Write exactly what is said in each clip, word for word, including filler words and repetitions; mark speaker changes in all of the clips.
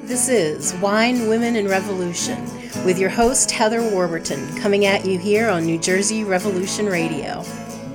Speaker 1: This is Wine, Women, and Revolution with your host, Heather Warburton, coming at you here on New Jersey Revolution Radio.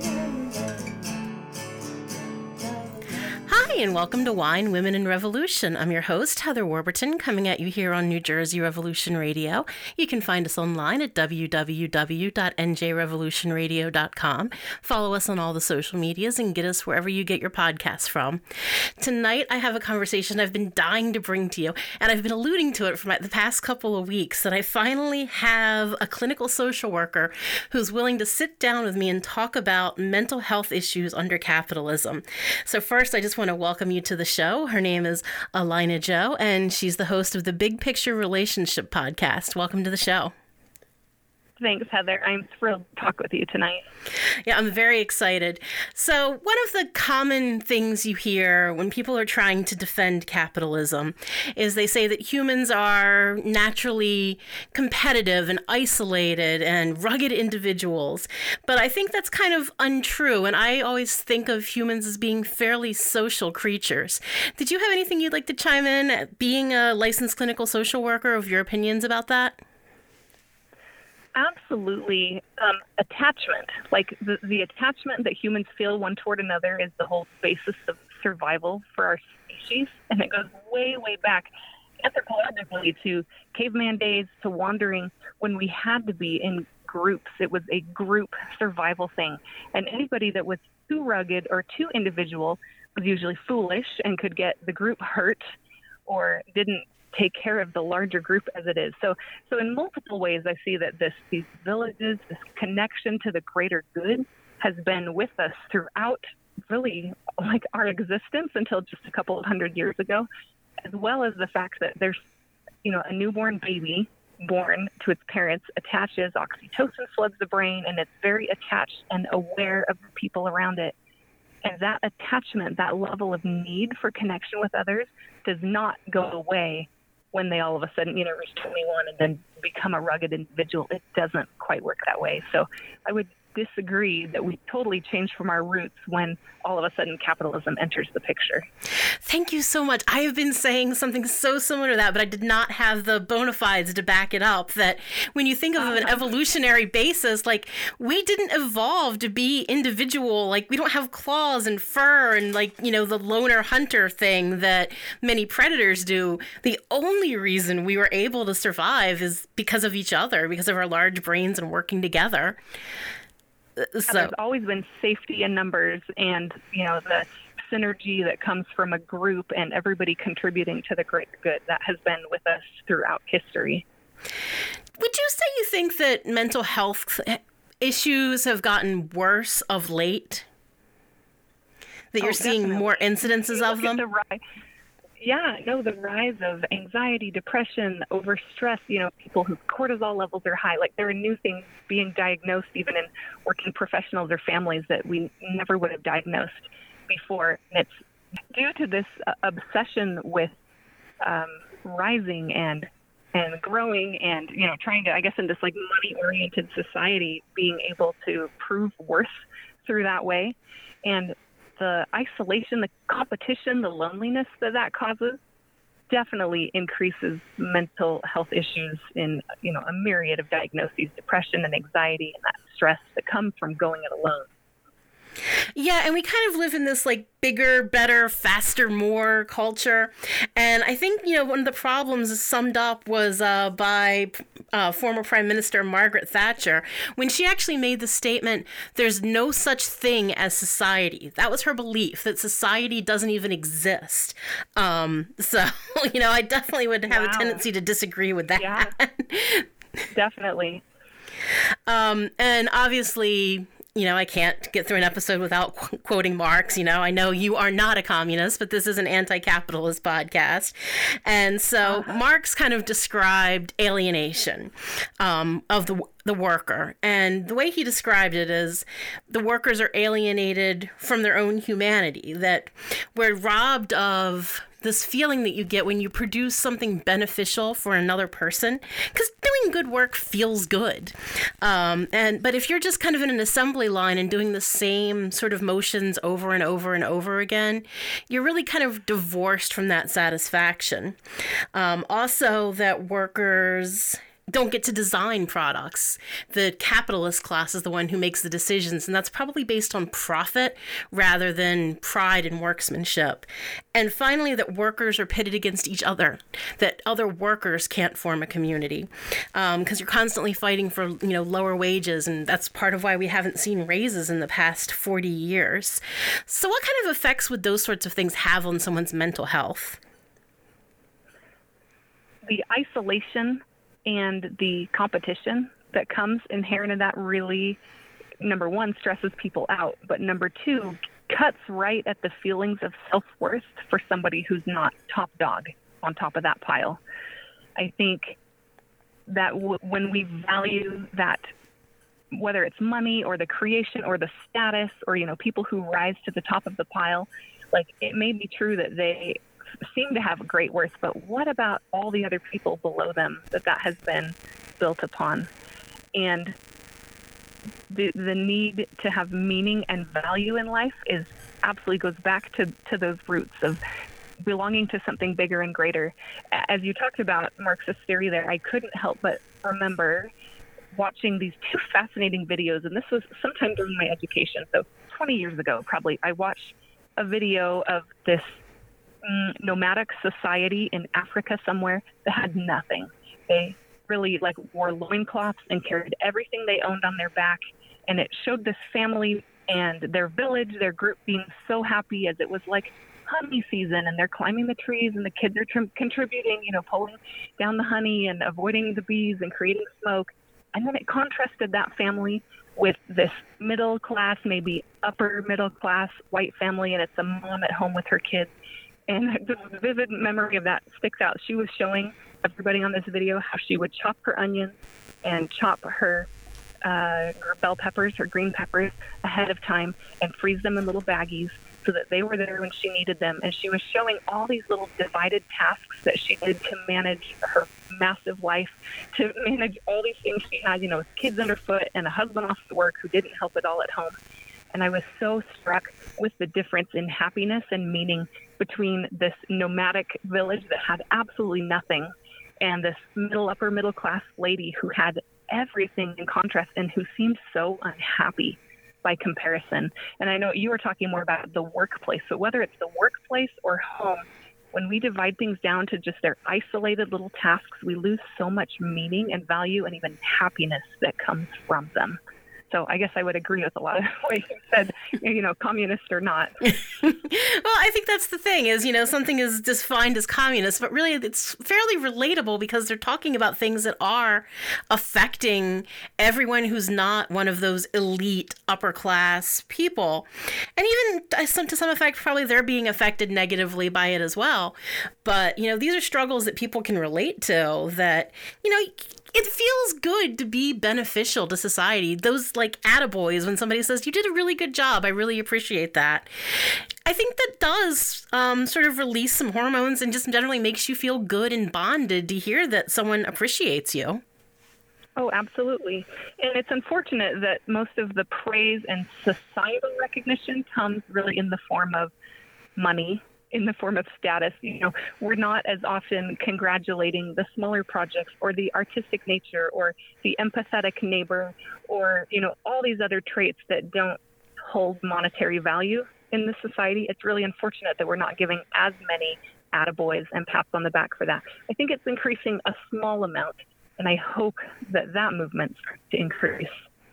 Speaker 1: Hi, and welcome to Wine, Women, and Revolution. I'm your host, Heather Warburton, coming at you here on New Jersey Revolution Radio. You can find us online at w w w dot n j revolution radio dot com. Follow us on all the social medias and get us wherever you get your podcasts from. Tonight, I have a conversation I've been dying to bring to you, and I've been alluding to it for my, the past couple of weeks, that I finally have a clinical social worker who's willing to sit down with me and talk about mental health issues under capitalism. So first, I just want to welcome you to the show. Her name is Alina Joe, and she's the host of the Big Picture Relationship Podcast. Welcome to the show.
Speaker 2: Thanks, Heather. I'm thrilled to talk with you tonight.
Speaker 1: Yeah, I'm very excited. So one of the common things you hear when people are trying to defend capitalism is they say that humans are naturally competitive and isolated and rugged individuals. But I think that's kind of untrue, and I always think of humans as being fairly social creatures. Did you have anything you'd like to chime in, being a licensed clinical social worker, of your opinions about that?
Speaker 2: Absolutely. Um, attachment, like the, the attachment that humans feel one toward another is the whole basis of survival for our species. And it goes way, way back anthropologically to caveman days, to wandering when we had to be in groups. It was a group survival thing. And anybody that was too rugged or too individual was usually foolish and could get the group hurt or didn't take care of the larger group as it is. So so in multiple ways, I see that this these villages, this connection to the greater good has been with us throughout really like our existence until just a couple of hundred years ago, as well as the fact that there's, you know, a newborn baby born to its parents attaches, oxytocin floods the brain, and it's very attached and aware of the people around it. And that attachment, that level of need for connection with others does not go away when they all of a sudden, you know, reach twenty-one and then become a rugged individual. It doesn't quite work that way. So I would disagree that we totally change from our roots when all of a sudden capitalism enters the picture.
Speaker 1: Thank you so much. I have been saying something so similar to that, but I did not have the bona fides to back it up. That when you think of an evolutionary basis, like, we didn't evolve to be individual. Like, we don't have claws and fur and, like, you know, the loner hunter thing that many predators do. The only reason we were able to survive is because of each other, because of our large brains and working together. So
Speaker 2: there's always been safety in numbers and, you know, the synergy that comes from a group and everybody contributing to the greater good. That has been with us throughout history.
Speaker 1: Would you say you think that mental health issues have gotten worse of late? That you're oh, seeing definitely. more incidences of them?
Speaker 2: The rise. Yeah, no, the rise of anxiety, depression, overstress, you know, people whose cortisol levels are high. Like, there are new things being diagnosed even in working professionals or families that we never would have diagnosed before. And it's due to this uh, obsession with um, rising and and growing and, you know, trying to, I guess, in this like money-oriented society, being able to prove worth through that way. And the isolation, the competition, the loneliness that that causes definitely increases mental health issues in, you know, a myriad of diagnoses, depression and anxiety and that stress that comes from going it alone.
Speaker 1: Yeah, and we kind of live in this like bigger, better, faster, more culture. And I think, you know, one of the problems summed up was uh, by uh, former Prime Minister Margaret Thatcher, when she actually made the statement, there's no such thing as society. That was her belief, that society doesn't even exist. Um, so, you know, I definitely would have wow. a tendency to disagree with that.
Speaker 2: Yeah, definitely.
Speaker 1: Um, and obviously, you know, I can't get through an episode without qu- quoting Marx. You know, I know you are not a communist, but this is an anti-capitalist podcast. And so uh-huh. Marx kind of described alienation um, of the the worker. And the way he described it is the workers are alienated from their own humanity, that we're robbed of this feeling that you get when you produce something beneficial for another person, because doing good work feels good. Um, and but if you're just kind of in an assembly line and doing the same sort of motions over and over and over again, you're really kind of divorced from that satisfaction. Um, also, that workers don't get to design products. The capitalist class is the one who makes the decisions, and that's probably based on profit rather than pride and workmanship. And finally, that workers are pitted against each other, that other workers can't form a community, because um, you're constantly fighting for, you know, lower wages, and that's part of why we haven't seen raises in the past forty years. So what kind of effects would those sorts of things have on someone's mental health?
Speaker 2: The isolation and the competition that comes inherent in that really, number one, stresses people out, but number two, cuts right at the feelings of self-worth for somebody who's not top dog on top of that pile. I think that w- when we value that, whether it's money or the creation or the status or, you know, people who rise to the top of the pile, like, it may be true that they seem to have great worth, but what about all the other people below them that that has been built upon? And the the need to have meaning and value in life is absolutely goes back to, to those roots of belonging to something bigger and greater. As you talked about Marxist theory there, I couldn't help but remember watching these two fascinating videos, and this was sometime during my education, so twenty years ago probably. I watched a video of this nomadic society in Africa somewhere that had nothing. They really like wore loincloths and carried everything they owned on their back. And it showed this family and their village, their group being so happy as it was like honey season, and they're climbing the trees and the kids are tr- contributing, you know, pulling down the honey and avoiding the bees and creating smoke. And then it contrasted that family with this middle class, maybe upper middle class white family, and it's a mom at home with her kids. And the vivid memory of that sticks out. She was showing everybody on this video how she would chop her onions and chop her, uh, her bell peppers, her green peppers ahead of time and freeze them in little baggies so that they were there when she needed them. And she was showing all these little divided tasks that she did to manage her massive life, to manage all these things she had, you know, with kids underfoot and a husband off to work who didn't help at all at home. And I was so struck with the difference in happiness and meaning between this nomadic village that had absolutely nothing and this middle, upper middle class lady who had everything in contrast and who seemed so unhappy by comparison. And I know you were talking more about the workplace. So whether it's the workplace or home, when we divide things down to just their isolated little tasks, we lose so much meaning and value and even happiness that comes from them. So I guess I would agree with a lot of what you said, you know, communist or not.
Speaker 1: Well, I think that's the thing is, you know, something is defined as communist, but really it's fairly relatable because they're talking about things that are affecting everyone who's not one of those elite upper class people. And even to some effect, probably they're being affected negatively by it as well. But, you know, these are struggles that people can relate to that, you know, it feels good to be beneficial to society. Those like attaboys when somebody says, you did a really good job. I really appreciate that. I think that does um, sort of release some hormones and just generally makes you feel good and bonded to hear that someone appreciates you.
Speaker 2: Oh, absolutely. And it's unfortunate that most of the praise and societal recognition comes really in the form of money, in the form of status. You know, we're not as often congratulating the smaller projects or the artistic nature or the empathetic neighbor or, you know, all these other traits that don't hold monetary value in this society. It's really unfortunate that we're not giving as many attaboys and pats on the back for that. I think it's increasing a small amount, and I hope that that movement starts to increase.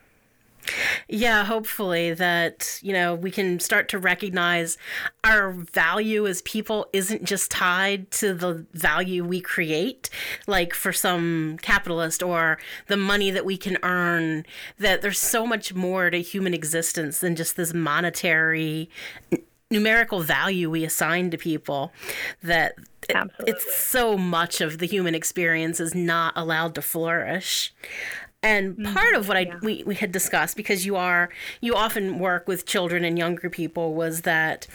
Speaker 1: Yeah, hopefully that, you know, we can start to recognize our value as people isn't just tied to the value we create, like for some capitalist or the money that we can earn, that there's so much more to human existence than just this monetary numerical value we assign to people, that
Speaker 2: Absolutely.
Speaker 1: It's so much of the human experience is not allowed to flourish. And
Speaker 2: Mm-hmm.
Speaker 1: part of what I
Speaker 2: Yeah.
Speaker 1: we, we had discussed, because you are you often work with children and younger people, was that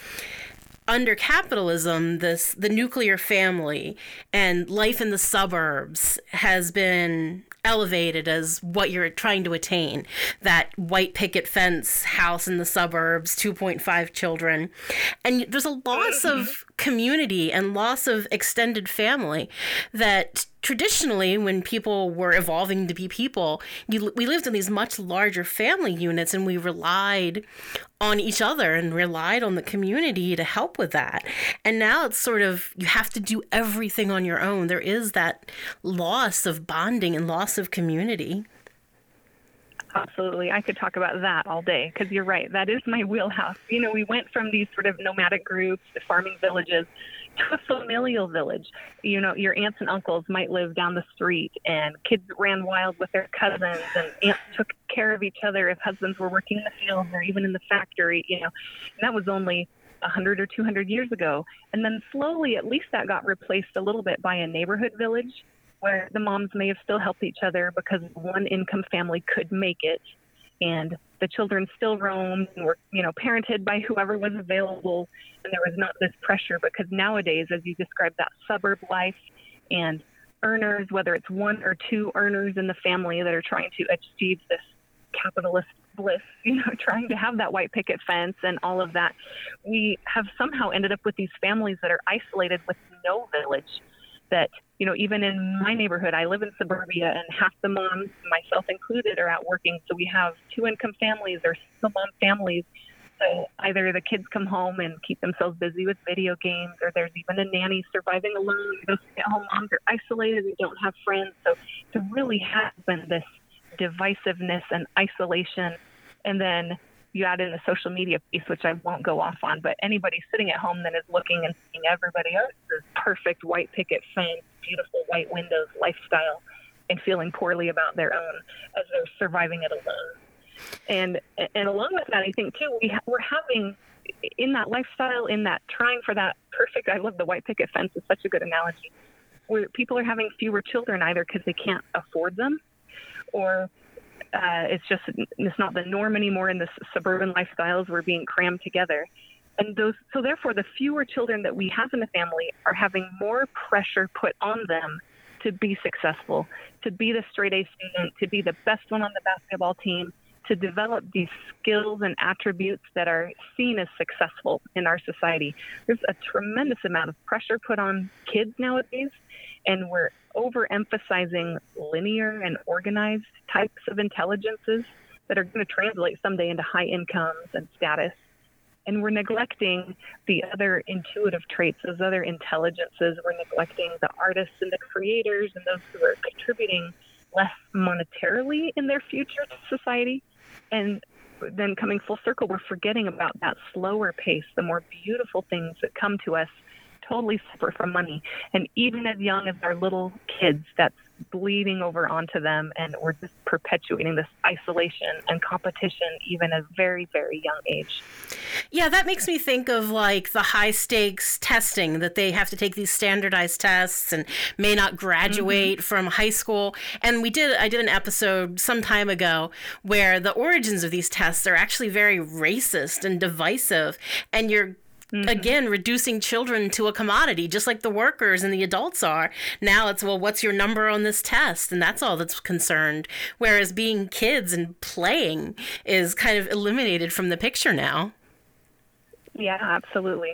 Speaker 1: under capitalism, this the nuclear family and life in the suburbs has been elevated as what you're trying to attain. That white picket fence house in the suburbs, two point five children. And there's a loss of community and loss of extended family that traditionally, when people were evolving to be people, you, we lived in these much larger family units, and we relied on each other and relied on the community to help with that. And now it's sort of, you have to do everything on your own. There is that loss of bonding and loss of community.
Speaker 2: Absolutely. I could talk about that all day, because you're right. That is my wheelhouse. You know, we went from these sort of nomadic groups to farming villages to a familial village. You know, your aunts and uncles might live down the street, and kids ran wild with their cousins, and aunts took care of each other if husbands were working in the fields or even in the factory, you know. And that was only one hundred or two hundred years ago. And then slowly, at least that got replaced a little bit by a neighborhood village, where the moms may have still helped each other because one income family could make it, and the children still roamed and were, you know, parented by whoever was available, and there was not this pressure, because nowadays, as you described, that suburb life and earners, whether it's one or two earners in the family that are trying to achieve this capitalist bliss, you know, trying to have that white picket fence and all of that, we have somehow ended up with these families that are isolated with no village. That, you know, even in my neighborhood, I live in suburbia, and half the moms, myself included, are out working. So we have two income families or single mom families. So either the kids come home and keep themselves busy with video games, or there's even a nanny surviving alone. Those stay-at-home moms are isolated and don't have friends. So there really has been this divisiveness and isolation. And then you add in the social media piece, which I won't go off on, but anybody sitting at home that is looking and seeing everybody else's perfect white picket fence, beautiful white windows lifestyle, and feeling poorly about their own as they're surviving it alone. And and along with that, I think too, we ha- we're having in that lifestyle, in that trying for that perfect, I love the white picket fence, is such a good analogy, where people are having fewer children either because they can't afford them, or Uh, it's just, it's not the norm anymore in the suburban lifestyles. We're being crammed together. And those, so therefore the fewer children that we have in the family are having more pressure put on them to be successful, to be the straight A student, to be the best one on the basketball team, to develop these skills and attributes that are seen as successful in our society. There's a tremendous amount of pressure put on kids nowadays, and we're overemphasizing linear and organized types of intelligences that are going to translate someday into high incomes and status. And we're neglecting the other intuitive traits, those other intelligences. We're neglecting the artists and the creators and those who are contributing less monetarily in their future to society. And then coming full circle, we're forgetting about that slower pace, the more beautiful things that come to us totally separate from money. And even as young as our little kids, that's bleeding over onto them, and we're just perpetuating this isolation and competition even at a very, very young age.
Speaker 1: Yeah, that makes me think of like the high stakes testing, that they have to take these standardized tests and may not graduate mm-hmm. from high school. And we did, I did an episode some time ago where the origins of these tests are actually very racist and divisive. And you're Mm-hmm. Again, reducing children to a commodity, just like the workers and the adults are. Now it's, well, what's your number on this test? And that's all that's concerned. Whereas being kids and playing is kind of eliminated from the picture now.
Speaker 2: Yeah, absolutely.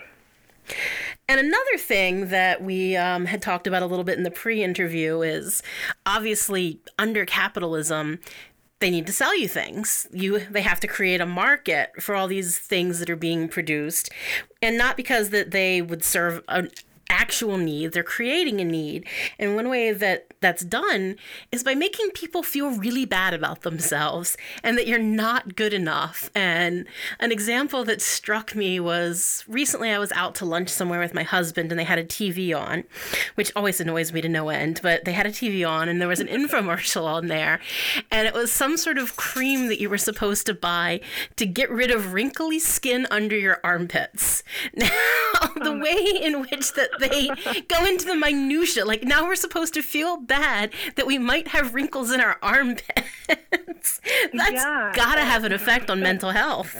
Speaker 1: And another thing that we um, had talked about a little bit in the pre-interview is obviously under capitalism, they need to sell you things. You, they have to create a market for all these things that are being produced, and not because that they would serve an actual need. They're creating a need. And one way that that's done is by making people feel really bad about themselves and that you're not good enough. And an example that struck me was recently I was out to lunch somewhere with my husband, and they had a T V on, which always annoys me to no end, but they had a T V on and there was an infomercial on there, and it was some sort of cream that you were supposed to buy to get rid of wrinkly skin under your armpits. Now, the
Speaker 2: um,
Speaker 1: way in which that they go into the minutia. Like, now we're supposed to feel bad that we might have wrinkles in our armpits. That's
Speaker 2: yeah.
Speaker 1: gotta have an effect on mental health.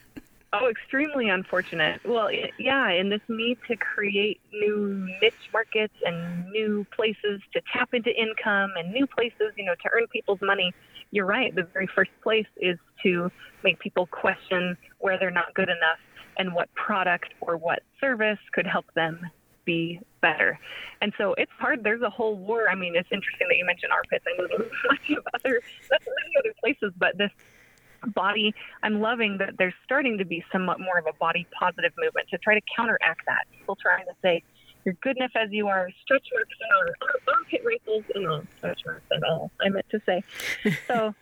Speaker 2: Oh, extremely unfortunate. Well, it, yeah, and this need to create new niche markets and new places to tap into income and new places, you know, to earn people's money. You're right. The very first place is to make people question where they're not good enough and what product or what service could help them be better. And so it's hard. There's a whole war. I mean, it's interesting that you mentioned armpits. I know there's plenty of other, that's many other places, but this body, I'm loving that there's starting to be somewhat more of a body positive movement to try to counteract that. People trying to say, you're good enough as you are, stretch marks and all, armpit wrinkles and all, stretch marks and all, I meant to say. So,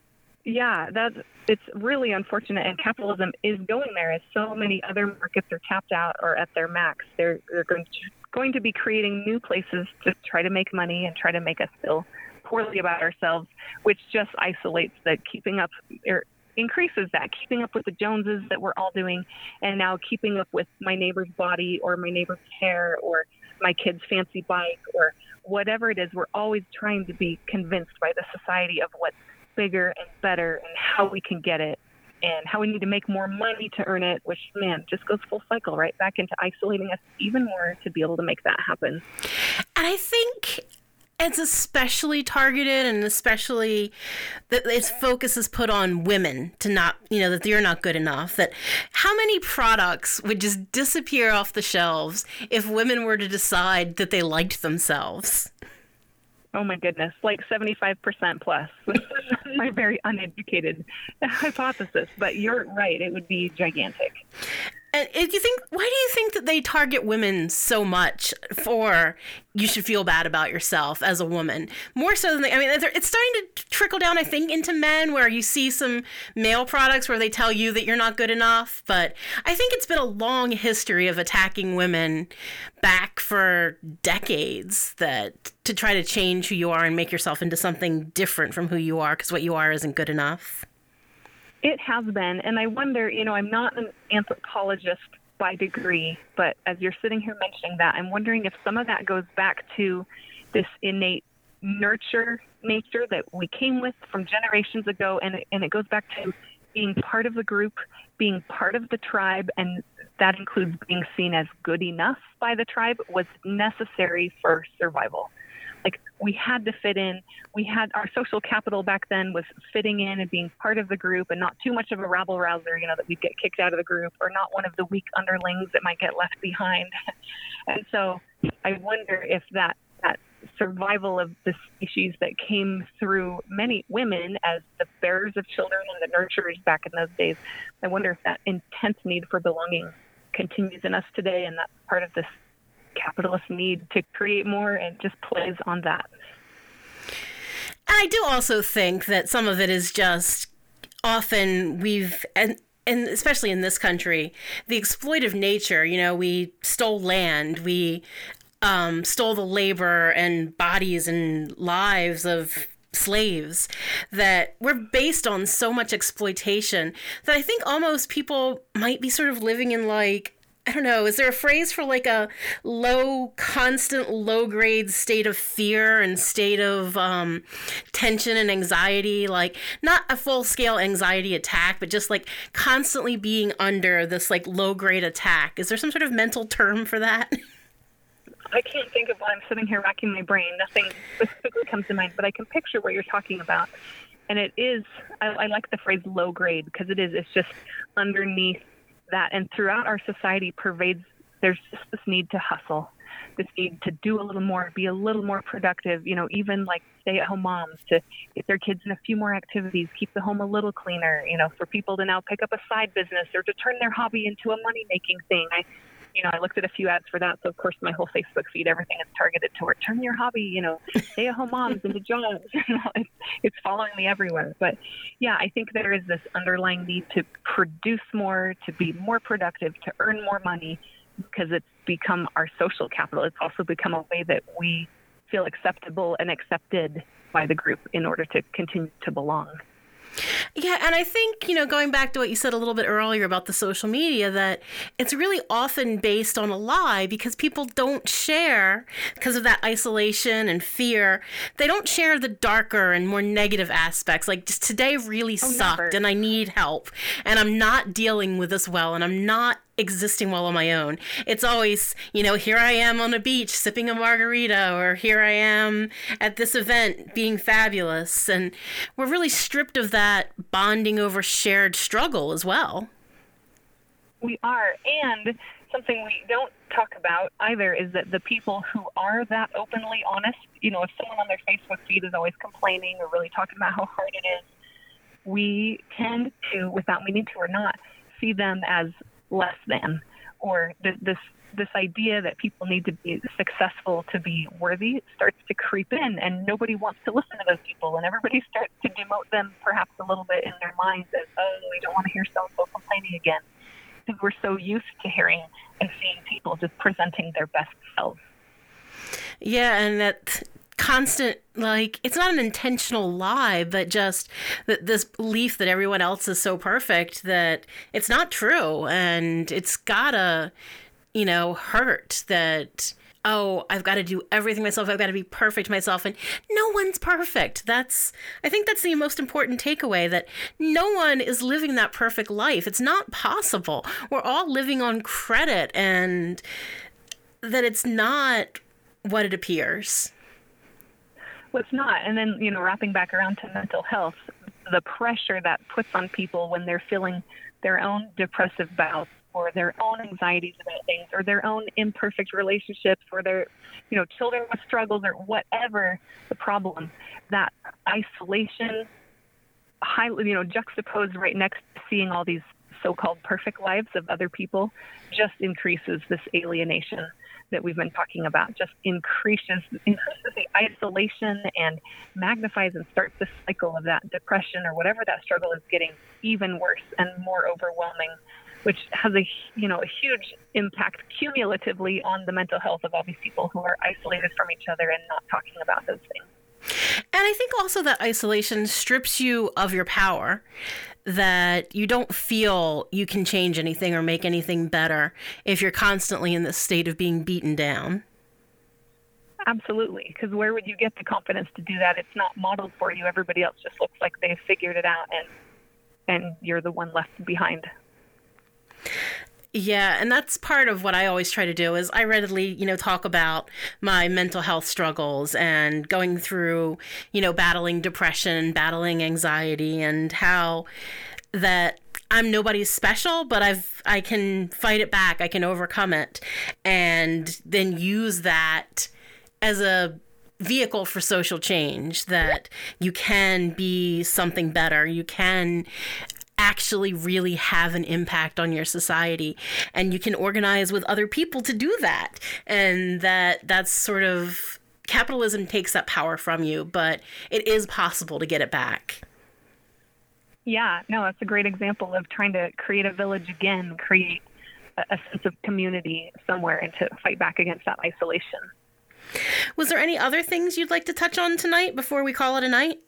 Speaker 2: yeah, that's, it's really unfortunate, and capitalism is going there as so many other markets are tapped out or at their max. They're, they're going, to, going to be creating new places to try to make money and try to make us feel poorly about ourselves, which just isolates the keeping up or increases that keeping up with the Joneses that we're all doing, and now keeping up with my neighbor's body or my neighbor's hair or my kid's fancy bike or whatever it is. We're always trying to be convinced by the society of what's bigger and better and how we can get it and how we need to make more money to earn it, which, man, just goes full cycle right back into isolating us even more to be able to make that happen.
Speaker 1: And I think it's especially targeted, and especially that its focus is put on women to not, you know, that you're not good enough. That how many products would just disappear off the shelves if women were to decide that they liked themselves?
Speaker 2: Oh my goodness, like seventy-five percent plus. This is my very uneducated hypothesis, but you're right. It would be gigantic.
Speaker 1: And if you think, why do you think that they target women so much for you should feel bad about yourself as a woman? More so than they, I mean, it's starting to trickle down, I think, into men where you see some male products where they tell you that you're not good enough. But I think it's been a long history of attacking women back for decades that to try to change who you are and make yourself into something different from who you are because what you are isn't good enough.
Speaker 2: It has been, and I wonder, you know, I'm not an anthropologist by degree, but as you're sitting here mentioning that, I'm wondering if some of that goes back to this innate nurture nature that we came with from generations ago, and it, and it goes back to being part of the group, being part of the tribe, and that includes being seen as good enough by the tribe was necessary for survival. Like, we had to fit in. We had our social capital back then was fitting in and being part of the group and not too much of a rabble rouser, you know, that we'd get kicked out of the group, or not one of the weak underlings that might get left behind. And so I wonder if that, that survival of the species that came through many women as the bearers of children and the nurturers back in those days, I wonder if that intense need for belonging continues in us today, and that's part of this capitalist need to create more, and just plays on that.
Speaker 1: And I do also think that some of it is just often we've, and and especially in this country, the exploitive nature. You know, we stole land, we um, stole the labor and bodies and lives of slaves, that we're based on so much exploitation that I think almost people might be sort of living in, like, I don't know, is there a phrase for like a low, constant, low-grade state of fear and state of um, tension and anxiety? Like, not a full-scale anxiety attack, but just like constantly being under this like low-grade attack. Is there some sort of mental term for that?
Speaker 2: I can't think of one. I'm sitting here racking my brain. Nothing specifically comes to mind, but I can picture what you're talking about. And it is, I, I like the phrase low grade, because it is, it's just underneath that, and throughout our society pervades, there's just this need to hustle, this need to do a little more, be a little more productive, you know, even like stay-at-home moms to get their kids in a few more activities, keep the home a little cleaner, you know, for people to now pick up a side business or to turn their hobby into a money-making thing. I, you know, I looked at a few ads for that, so of course my whole Facebook feed, everything is targeted toward turn your hobby, you know, stay-at-home moms into jobs. it's, it's following me everywhere. But yeah, I think there is this underlying need to produce more, to be more productive, to earn more money, because it's become our social capital. It's also become a way that we feel acceptable and accepted by the group in order to continue to belong.
Speaker 1: Yeah, and I think, you know, going back to what you said a little bit earlier about the social media, that it's really often based on a lie because people don't share, because of that isolation and fear, they don't share the darker and more negative aspects. Like, just today really
Speaker 2: Oh,
Speaker 1: sucked
Speaker 2: never.
Speaker 1: and I need help and I'm not dealing with this well and I'm not existing well on my own. It's always, you know, here I am on a beach sipping a margarita, or here I am at this event being fabulous. And we're really stripped of that bonding over shared struggle as well.
Speaker 2: We are. And something we don't talk about either is that the people who are that openly honest, you know, if someone on their Facebook feed is always complaining or really talking about how hard it is, we tend to, without meaning to or not, see them as less than, or th- this this idea that people need to be successful to be worthy starts to creep in, and nobody wants to listen to those people, and everybody starts to demote them perhaps a little bit in their minds as, oh, we don't want to hear so-and-so complaining again, because we're so used to hearing and seeing people just presenting their best selves.
Speaker 1: Yeah, and that constant, like, it's not an intentional lie, but just that this belief that everyone else is so perfect that it's not true, and it's gotta, you know, hurt that, oh, I've got to do everything myself, I've got to be perfect myself, and no one's perfect. That's, I think that's the most important takeaway, that no one is living that perfect life. It's not possible. We're all living on credit, and that it's not what it appears.
Speaker 2: Well, it's not. And then, you know, wrapping back around to mental health, the pressure that puts on people when they're feeling their own depressive bouts, or their own anxieties about things, or their own imperfect relationships, or their, you know, children with struggles, or whatever the problem, that isolation, highly, you know, juxtaposed right next to seeing all these so-called perfect lives of other people, just increases this alienation that we've been talking about, just increases, increases the isolation and magnifies and starts the cycle of that depression or whatever that struggle is getting even worse and more overwhelming, which has a, you know, a huge impact cumulatively on the mental health of all these people who are isolated from each other and not talking about those things.
Speaker 1: And I think also that isolation strips you of your power, that you don't feel you can change anything or make anything better if you're constantly in this state of being beaten down.
Speaker 2: Absolutely, because where would you get the confidence to do that? It's not modeled for you. Everybody else just looks like they've figured it out, and and you're the one left behind.
Speaker 1: Yeah, and that's part of what I always try to do is I readily, you know, talk about my mental health struggles and going through, you know, battling depression, battling anxiety, and how that I'm nobody's special, but I've I can fight it back, I can overcome it, and then use that as a vehicle for social change, that you can be something better, you can actually really have an impact on your society, and you can organize with other people to do that. And that that's sort of, capitalism takes that power from you, but it is possible to get it back.
Speaker 2: Yeah, no, that's a great example of trying to create a village again, create a, a sense of community somewhere, and to fight back against that isolation.
Speaker 1: Was there any other things you'd like to touch on tonight before we call it a night?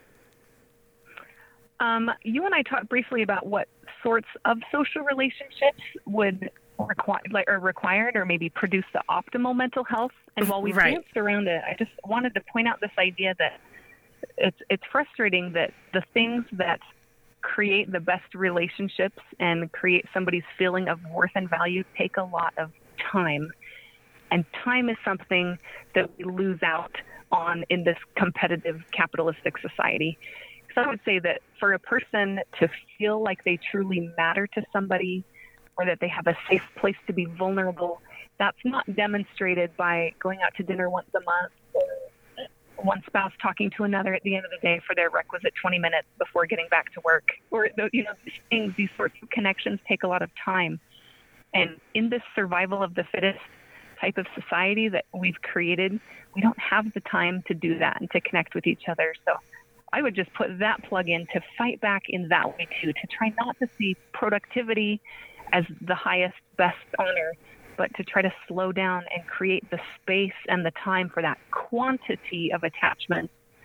Speaker 2: Um, you and I talked briefly about what sorts of social relationships would require, like, or required, or maybe produce the optimal mental health. And while we
Speaker 1: Right.
Speaker 2: danced around it, I just wanted to point out this idea that it's it's frustrating that the things that create the best relationships and create somebody's feeling of worth and value take a lot of time. And time is something that we lose out on in this competitive capitalistic society. So I would say that for a person to feel like they truly matter to somebody, or that they have a safe place to be vulnerable, that's not demonstrated by going out to dinner once a month, or one spouse talking to another at the end of the day for their requisite twenty minutes before getting back to work. Or, you know, these things, these sorts of connections take a lot of time. And in this survival of the fittest type of society that we've created, we don't have the time to do that and to connect with each other. So I would just put that plug in to fight back in that way too, to try not to see productivity as the highest, best honor, but to try to slow down and create the space and the time for that quantity of attachment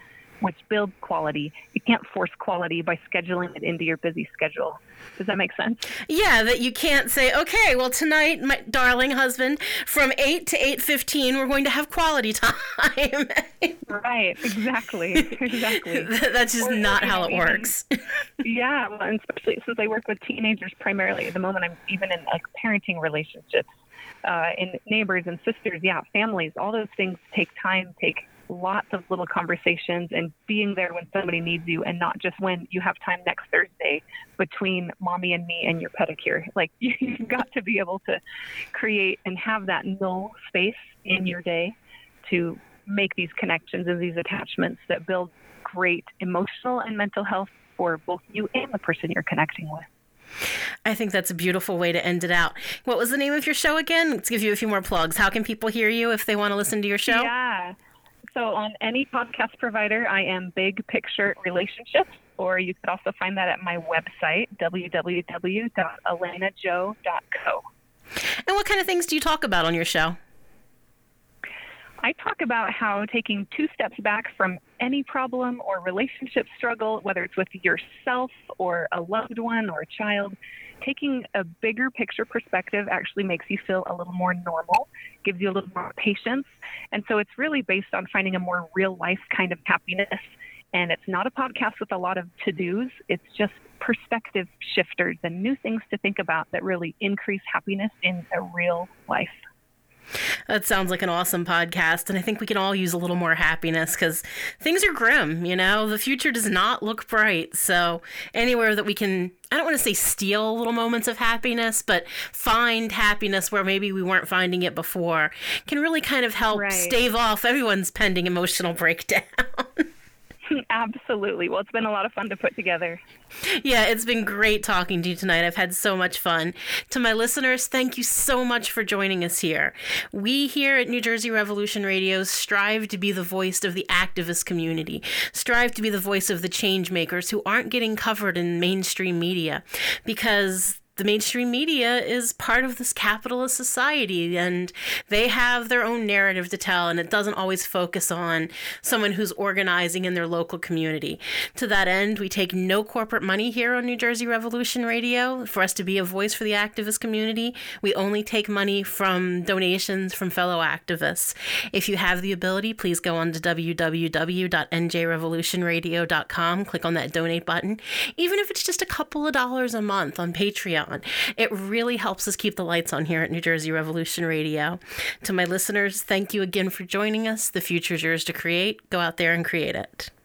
Speaker 2: which builds quality. You can't force quality by scheduling it into your busy schedule. Does that make sense?
Speaker 1: Yeah, that you can't say, okay, well, tonight, my darling husband, from eight to eight fifteen, we're going to have quality time.
Speaker 2: Right, exactly, exactly.
Speaker 1: That's just
Speaker 2: or,
Speaker 1: not
Speaker 2: or,
Speaker 1: how it
Speaker 2: even,
Speaker 1: works.
Speaker 2: Yeah, well, and especially since I work with teenagers primarily. At the moment, I'm even in like parenting relationships, uh, in neighbors and sisters, yeah, families. All those things take time, take lots of little conversations, and being there when somebody needs you, and not just when you have time next Thursday between mommy and me and your pedicure. Like, you've got to be able to create and have that null space in your day to make these connections and these attachments that build great emotional and mental health for both you and the person you're connecting with.
Speaker 1: I think that's a beautiful way to end it out. What was the name of your show again? Let's give you a few more plugs. How can people hear you if they want to listen to your show?
Speaker 2: Yeah. So on any podcast provider, I am Big Picture Relationships, or you could also find that at my website, w w w dot elena joe dot co.
Speaker 1: And what kind of things do you talk about on your show?
Speaker 2: I talk about how taking two steps back from any problem or relationship struggle, whether it's with yourself or a loved one or a child, taking a bigger picture perspective actually makes you feel a little more normal, gives you a little more patience. And so it's really based on finding a more real life kind of happiness. And it's not a podcast with a lot of to-dos. It's just perspective shifters and new things to think about that really increase happiness in a real life.
Speaker 1: That sounds like an awesome podcast, and I think we can all use a little more happiness because things are grim, you know? The future does not look bright, so anywhere that we can, I don't want to say steal little moments of happiness, but find happiness where maybe we weren't finding it before can really kind of help
Speaker 2: right.
Speaker 1: stave off everyone's pending emotional breakdown.
Speaker 2: Absolutely. Well, it's been a lot of fun to put together.
Speaker 1: Yeah, it's been great talking to you tonight. I've had so much fun. To my listeners, thank you so much for joining us here. We here at New Jersey Revolution Radio strive to be the voice of the activist community, strive to be the voice of the change makers who aren't getting covered in mainstream media, because the mainstream media is part of this capitalist society, and they have their own narrative to tell, and it doesn't always focus on someone who's organizing in their local community. To that end, we take no corporate money here on New Jersey Revolution Radio. For us to be a voice for the activist community, we only take money from donations from fellow activists. If you have the ability, please go on to w w w dot n j revolution radio dot com, click on that donate button. Even if it's just a couple of dollars a month on Patreon, it really helps us keep the lights on here at New Jersey Revolution Radio. To my listeners, thank you again for joining us. The future's yours to create. Go out there and create it.